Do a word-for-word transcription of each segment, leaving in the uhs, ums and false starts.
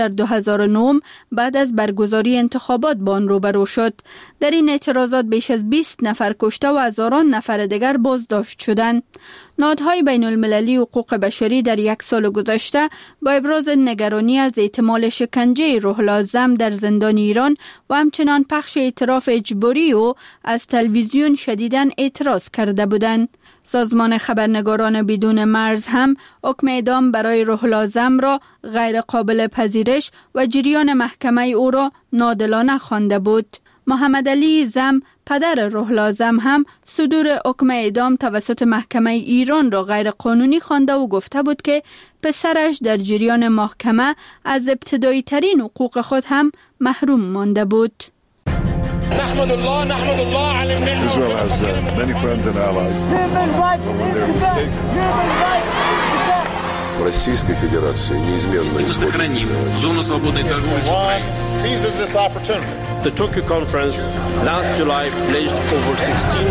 در دو هزار و نه بعد از برگزاری انتخابات با آن روبرو شد. در این اعتراضات بیش از بیست نفر کشته و هزاران نفر دیگر بازداشت شدند. نهادهای بین المللی حقوق بشری در یک سال گذشته با ابراز نگرانی از احتمال شکنجه روح‌الله زم در زندان ایران و همچنان پخش اعتراف اجباری او از تلویزیون شدیداً اعتراض کرده بودند. سازمان خبرنگاران بدون مرز هم حکم اعدام برای روح‌الله زم را غیر قابل پذیرش و جریان محکمه او را ناعادلانه خوانده بود. محمد علی زم پدر روح‌الله زم هم صدور حکم اعدام توسط محکمه ایران را غیر قانونی خوانده و گفته بود که پسرش در جریان محکمه از ابتدایی ترین حقوق خود هم محروم مانده بود. نحمد الله نحمد الله على النعمة. Israel has uh, many friends and allies. But when they're mistaken. Российской Федерации неизменно сохраним зону свободной торговли с Украиной. Seizes this opportunity. The Tokyo conference last July pledged over sixteen.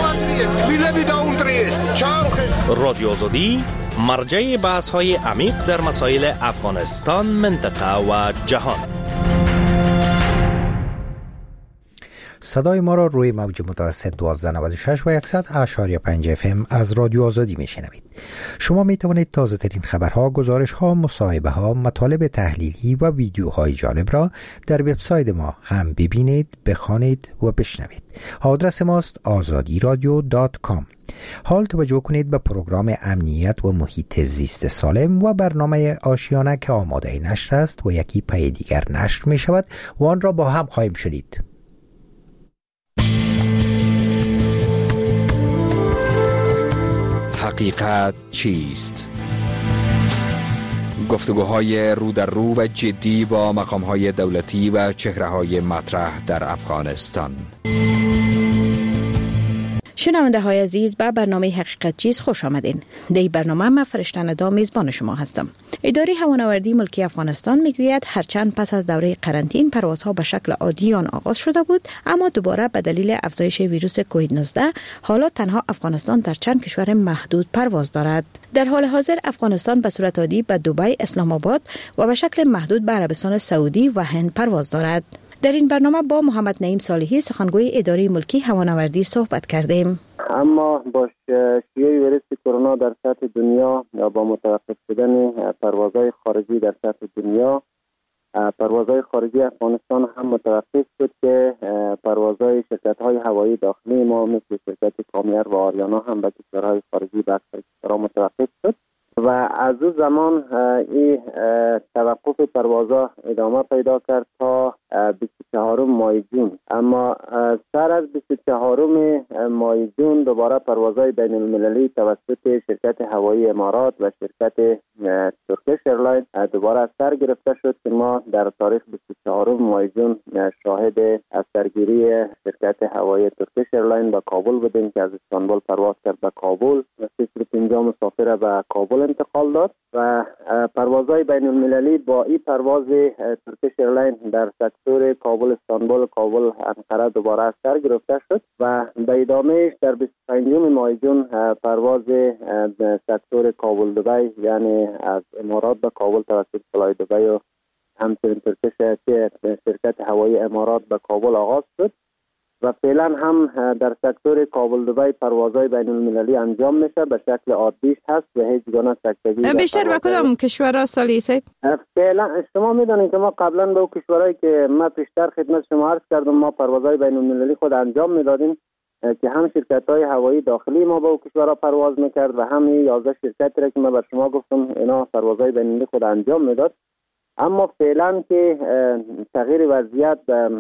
رادیو آزادی مرجع بحث‌های عمیق در مسائل افغانستان، منطقه و جهان. صدای ما را روی موج متوسط دوازده نود و شش و صد اشاری پنج اف ام از رادیو آزادی میشنوید. شما می توانید تازه ترین خبرها، گزارش ها، مصاحبه ها، مطالب تحلیلی و ویدیوهای جالب را در وبسایت ما هم ببینید، بخوانید و بشنوید. آدرس ماست آزادی رادیو دات کام. حال توجه کنید به پروگرام امنیت و محیط زیست سالم و برنامه آشیانه که آماده نشر است و یکی پای دیگر نشر می شود و آن را با هم خواهیم شنید. حقیقت چیست؟ گفتگوهای رو در رو و جدی با مقام‌های دولتی و چهره‌های مطرح در افغانستان. شنونده های عزیز، به برنامه حقیقت چیست خوش آمدین. در این برنامه من فرشته ندا میزبان شما هستم. اداره هوانوردی ملکی افغانستان میگوید هرچند پس از دوره قرنطین پروازها به شکل عادی آن آغاز شده بود، اما دوباره به دلیل افزایش ویروس کووید نوزده حالا تنها افغانستان در چند کشور محدود پرواز دارد. در حال حاضر افغانستان به صورت عادی به دبی، اسلام آباد و به شکل محدود به عربستان سعودی و هند پرواز دارد. در این برنامه با محمد نعیم صالحی، سخنگوی اداره ملکی هوانوردی صحبت کردیم. اما با شیوع ویروس کرونا در سطح دنیا یا با متوقف شدن پروازهای خارجی در سطح دنیا، پروازهای خارجی افغانستان هم متوقف شد که پروازهای شرکت‌های هوایی داخلی ما مثل شرکت کامیر و آریانا هم به کشورهای خارجی به اکثر کشورها متوقف شد و از اون زمان این توقف پروازها ادامه پیدا کرد تا بیست و چهارم ماه جون. اما سر از بیست و چهارم ماه جون دوباره پروازهای بین المللی توسط شرکت هوایی امارات و شرکت ترکیش ایرلاین دوباره سر گرفته شد که ما در تاریخ بیست و چهارم ماه جون شاهد از سرگیری شرکت هوایی ترکیش ایرلاین به کابل بودیم که از استانبول پرواز کرد به کابل و سی و پنجاه مسافر به کابل انتقال داد و پروازهای بین المللی با این پرواز ترکیش ایرلاین در سکتور کابل استانبول، کابل انقره دوباره سر گرفته شد و به ادامهش در بیست و پنجم ماه جون پرواز سکتور کابل دبی یعنی از امارات به کابل توسط فلای دبی و همچنین ترکیش شرکت هوایی امارات به کابل آغاز شد و فعلا هم در سکتور کابل دبی پروازهای بین المللی انجام میشه، به شکل عادیش هست و هیچ گونه سکتگی. بیشتر به کدام کشورها سالی سید؟ فعلا شما میدونید که ما قبلا به کشورهایی که ما پیشتر خدمت شما عرض کردم ما پروازهای بین المللی خود انجام میدادیم که هم شرکت‌های هوایی داخلی ما به اون کشورها پرواز میکرد و هم یازده شرکتی را که من بر شما گفتم اینا پروازهای بین المللی خود انجام میداد. اما فعلا که تغییر وضعیت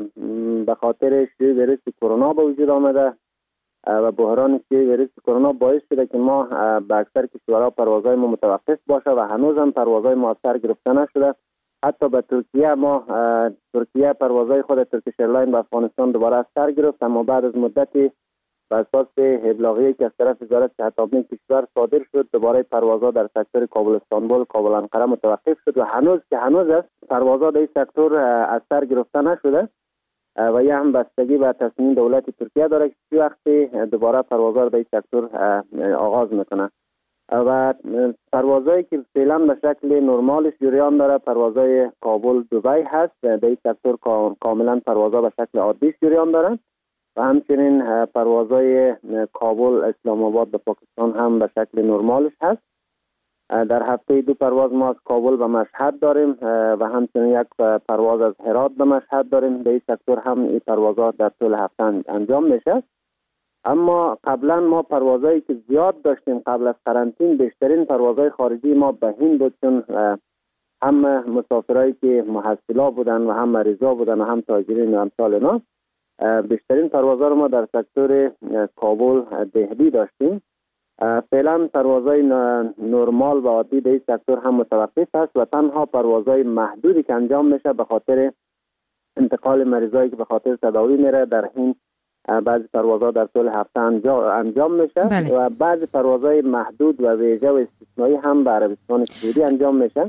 به خاطر شیوع ویروس کرونا به وجود آمده و بحران شیوع ویروس کرونا باعث شده که ما به اکثر کشورها پروازهای ما متوقف باشه و هنوز هم پروازهای ما سر گرفته نشده. حتی به ترکیه ما ترکیه پروازهای خود ترکیش ایرلاین به افغانستان دوباره سر گرفت، اما بعد از مدتی بر اساس ابلاغیه‌ای که از طرف وزارت صحت عامه کشور صادر شد دوباره پروازها در سکتور کابل استانبول، کابل انقره متوقف شد و هنوز که هنوز است پروازها در این سکتور از سر گرفته نشده و یه هم بستگی به تصمیم دولت ترکیه داره که چه وقتی دوباره پروازها در این سکتور آغاز میکنه. و پروازهایی که فعلا به شکل نرمالش جریان داره پروازهای کابل دبی هست. در این سکتور کاملا پروازها به شکل عادیش جریان داره و همچنین پروازهای کابل اسلام آباد به پاکستان هم به شکل نرمالش هست. در هفته دو پرواز ما از کابل به مشهد داریم و همچنین یک پرواز از هرات به مشهد داریم. در این سکتور هم این پروازات در طول هفته انجام میشه. اما قبلا ما پروازهایی که زیاد داشتیم قبل از قرنطین، بیشترین پروازهای خارجی ما به هند بود، چون هم مسافرایی که محصلا بودن و هم مریضا بودن و هم تاجرین و امثال اینا، بیشترین پروازها رو ما در سکتور کابل دهلی داشتیم. فعلا پروازهای نرمال و عادی در این سکتور هم متوقف است و تنها پروازهای محدودی که انجام میشه به خاطر انتقال مریضایی که به خاطر تداوی میره در هند، بعضی پروازها در طول هفته انجام میشه بله. و بعضی پروازهای محدود و ویژه و استثنایی هم به عربستان سعودی انجام میشه.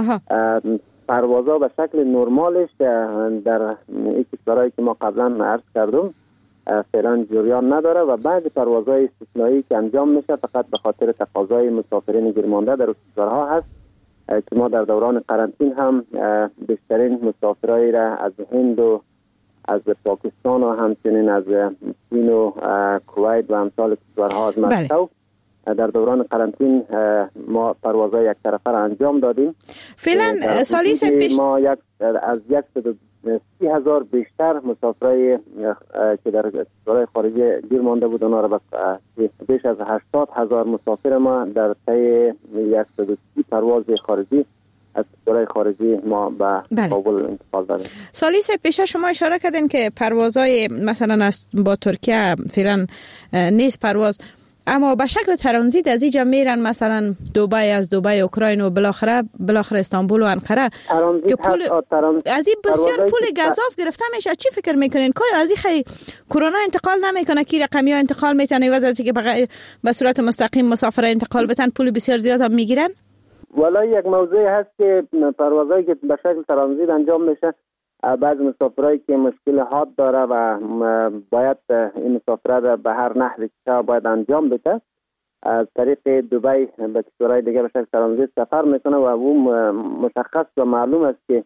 پروازها به شکل نرمالش در این کشورهایی که ما قبلا عرض کردم فعلا جریان نداره و بعضی پروازهای استثنایی که انجام میشه فقط به خاطر تقاضای مسافرین گیرمانده در چیزها هست که ما در دوران قرنطین هم بیشترین مسافرایی را از هند و از پاکستان و همچنین از چین و کویت و امثال کشورها از مسکو در دوران قرنطین ما پروازهای یک طرفه را انجام دادیم. فعلا سالی سه پیش ما یک از صد و سی هزار بیشتر مسافرای که در کشورهای خارجی گیر مانده بود اونا را بیش از هشتاد هزار مسافر ما در طی صد و سی پرواز خارجی از کشورهای خارجی ما به بله. کابل انتقال دادیم. سالی سه پیشه شما اشاره کردین که پروازهای مثلا از با ترکیه فعلا نیست پرواز، اما به شکل ترانزیت از اینجا میرن مثلا دبی، از دبی اوکراین و بالاخره بالاخره استانبول و انقره که پول از این بسیار پول گزاف گرفته میشه. چی فکر میکنین که از این خیلی کرونا انتقال نمیکنه که رقمی ها انتقال میتونه عوض از اینکه بغیر به صورت مستقیم مسافر انتقال بتن پول بسیار زیاد هم میگیرن؟ والا یک موضوع هست که پروازهایی که به شکل ترانزیت انجام میشه بعض مسافرایی که مشکل حاد داره و باید این مسافرت را به هر نحوی که باید انجام بده از طریق دبی به کشورهای دیگه به شکل ترانزیت سفر میکنه و اون مشخص و معلوم است که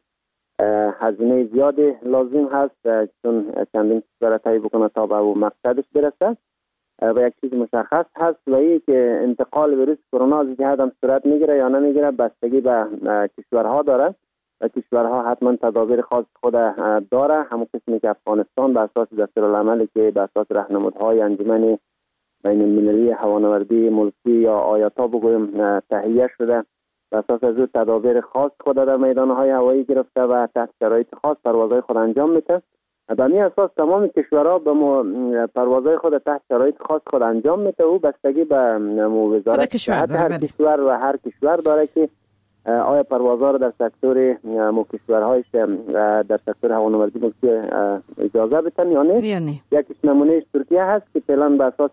هزینه زیادی لازم هست چون چندین کشور طی بکنه تا به اون مقصدش برسه و یک چیز مشخص هست و این که انتقال ویروس کرونا از جهت هم صورت میگیره یا نمیگیره بستگی به کشورها داره و کشورها حتما تدابیر خاص خود داره. همون قسمی که افغانستان به اساس دستورالعملی که به اساس راهنمودهای انجمن بین المللی هوانوردی ملکی یا آیاتا بگویم تهیه شده به اساس از تدابیر خاص خود در میدانهای هوایی گرفته و تحت شرایط خاص پروازهای خود انجام میده. به این اساس تمام کشورها به پروازهای خود تحت شرایط خاص خود انجام میده و بستگی به وزارت صحت هر کشور و هر کشور داره که آیا پروازها را در سکتور مو کشورهایش در سکتور هوانوردی ملکی اجازه بدن یا نه. یعنی. یکیش نمونهش ترکیه هست که فعلا به اساس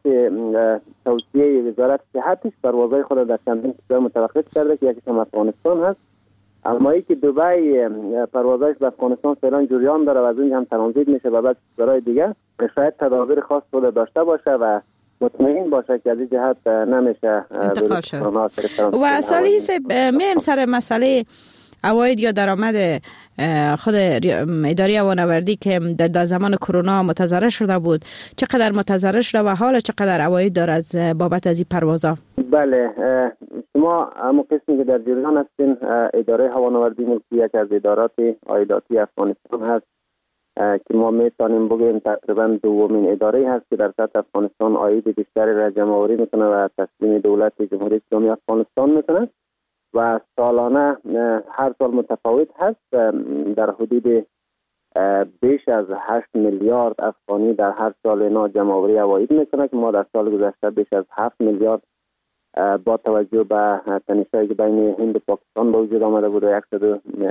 توصیه وزارت صحتش پروازهای خود در چندین کشور متوقف کرده که یکیش هم افغانستان هست. اما ای که دبی پروازهایش به افغانستان فعلا جریان داره و از اونجا هم ترانزیت میشه و بعد کشورهای دیگه شاید تدابیر خاص خود داشته باشه و مطمئن باشه که از این جهت نمیشه انتقال شد. و سالی حساب میم سر مسئله عواید یا درآمد خود اداره هوانوردی که در زمان کرونا متضرر شده بود، چقدر متضرر شده و حالا چقدر عواید داره از بابت از این پروازها؟ بله شما همون قسمی که در جریان هستین اداره هوانوردی ملکی یک از ادارات عایداتی افغانستان هست که ما میتونیم بگیم تقریبا دومین اداره هست که در سطح افغانستان عاید بیشتری را جمع آوری میکنه و تسلیم دولت جمهوری اسلامی افغانستان میکنه و سالانه هر سال متفاوت هست در حدود بیش از هشت میلیارد افغانی در هر سال اینا جمع آوری عواید میکنه که ما در سال گذشته بیش از هفت میلیارد با توجه به تنش‌هایی که بین هند و پاکستان به وجود آمده بود و صد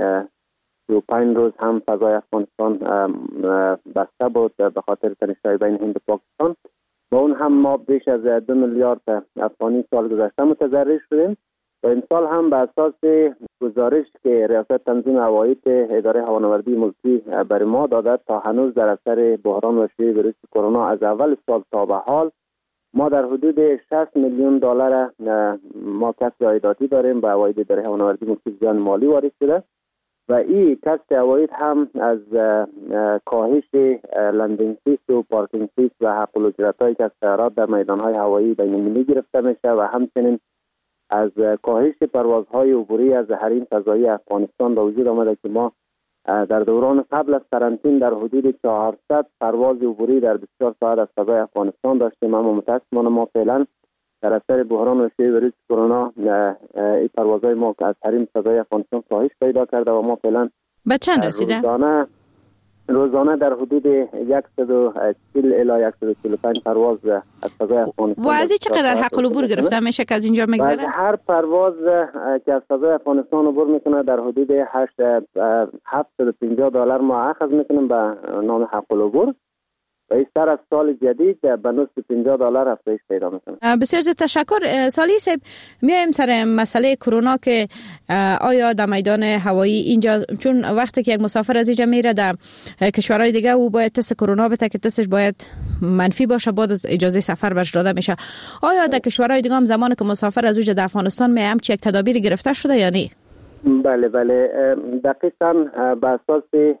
و پنج روز هم فضای افغانستان بسته بود به خاطر تنش‌های بین هند و پاکستان با اون هم ما بیش از دو میلیارد افغانی سال گذشته متضرر شدیم و این سال هم به اساس گزارش که ریاست تنظیم عواید اداره هوانوردی ملکی بر ما داده تا هنوز در اثر بحران و شیوع ویروس کرونا از اول سال تا به حال ما در حدود شصت میلیون دلار ما کسب عایداتی داریم به عواید اداره هوانوردی ملکی زیان مالی وارد شده و این کسب عواید هم از کاهش لندینگ فیس و پارکینگ فیس و حق الاجرت‌هایی که از سیارات در میدان‌های هوایی بین‌المللی گرفته میشه و همچنین از کاهش پروازهای عبوری از حریم فضایی افغانستان به وجود آمده که ما در دوران قبل از قرنطین در حدود چهارصد پرواز عبوری در بیست و چهار ساعت از فضای افغانستان داشتیم، اما متاسفانه ما فعلا در اثر بحران و شیوع ویروس کرونا این پروازهای ما از حریم فضای افغانستان کاهش پیدا کرده و ما فعلا به چند رسیده؟ روزانه روزانه در حدود صد و چهل الی صد و چهل و پنج پرواز از فضای افغانستان. و از این چقدر حق العبور گرفته میشه که از اینجا میگذره؟ هر پرواز که از فضای افغانستان عبور میکنه در حدود هفتصد و پنجاه دلار ما اخذ میکنیم به نام حق العبور و این سر از سال جدید به نصف پنجاه دلار افزایش پیدا میکنه. بسیار زیاد تشکر. سالی صاحب، میایم سر مسئله کرونا که آیا در میدان هوایی اینجا، چون وقتی که یک مسافر از اینجا میره در کشورهای دیگه او باید تست کرونا بده که تستش باید منفی باشه، بعد از اجازه سفر بهش داده میشه. آیا در کشورهای دیگه هم زمانی که مسافر از اونجا در افغانستان میه همچین یک تدابیر گرفته شده یا نه؟ بله بله دقیقاً به اساس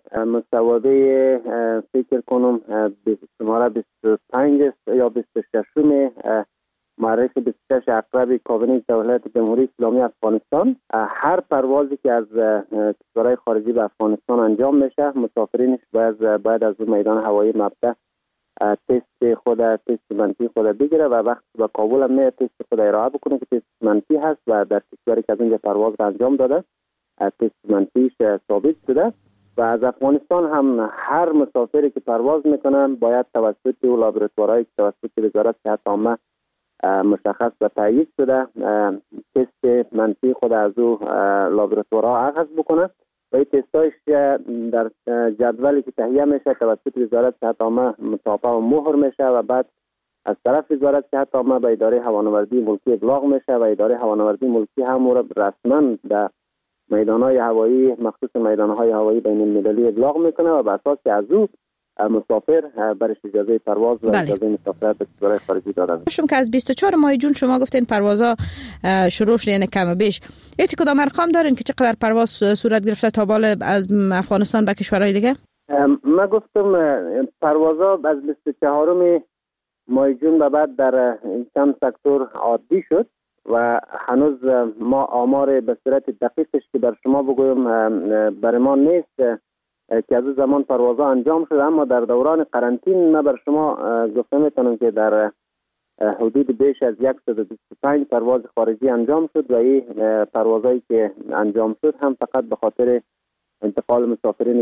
مصوبه فکر کنم شماره بیست و پنج یا بیست و شش معرف بیست و شش اقرب کابینه دولت جمهوری اسلامی افغانستان، هر پروازی که از کشورهای خارجی به افغانستان انجام میشه مسافرینش باید باید از میدان هوایی مبدا تست خود تست منفی خود بگیره و وقتی به کابل هم میاد تست خود ارائه بکنه که تست منفی هست و در کشوری که از اینجا پرواز را انجام داده تست منفیش ثابت شده و از افغانستان هم هر مسافری که پرواز میکنه باید توسط او لابراتوارهایی که توسط وزارت صحت عامه مشخص و تایید شده تست منفی خود از او لابراتوارها اخذ بکنه و این تستایش در جدولی که تهیه میشه توسط وزارت صحت عامه مطابق و مهر میشه و بعد از طرف وزارت صحت عامه به اداره هوانوردی ملکی ابلاغ میشه و اداره هوانوردی ملکی هم را رسما در میدانهای هوایی مخصوص میدانهای هوایی بین المللی ابلاغ میکنه و بر اساس از او مسافر برش اجازه پرواز و بله. اجازه مسافرت به کشورهای خارجی داده میشه. شما که از بیست و چهار ماه جون شما گفتین پروازها شروع شد، یعنی کم و بیش ایتی کدام ارقام دارین که چقدر پرواز صورت گرفته تا بالا از افغانستان به کشورهای دیگه؟ من گفتم پروازها از بیست و چهار ماه جون به بعد در چند سکتور عادی شد و هنوز ما آمار به صورت دقیقش که در شما بگویم برای ما نیست که از زمان پروازها انجام شده، اما در دوران قرنطین من بر شما گفته میتونم که در حدود بیش از صد و بیست و پنج پرواز خارجی انجام شد و این پروازهایی که انجام شد هم فقط به خاطر انتقال مسافرین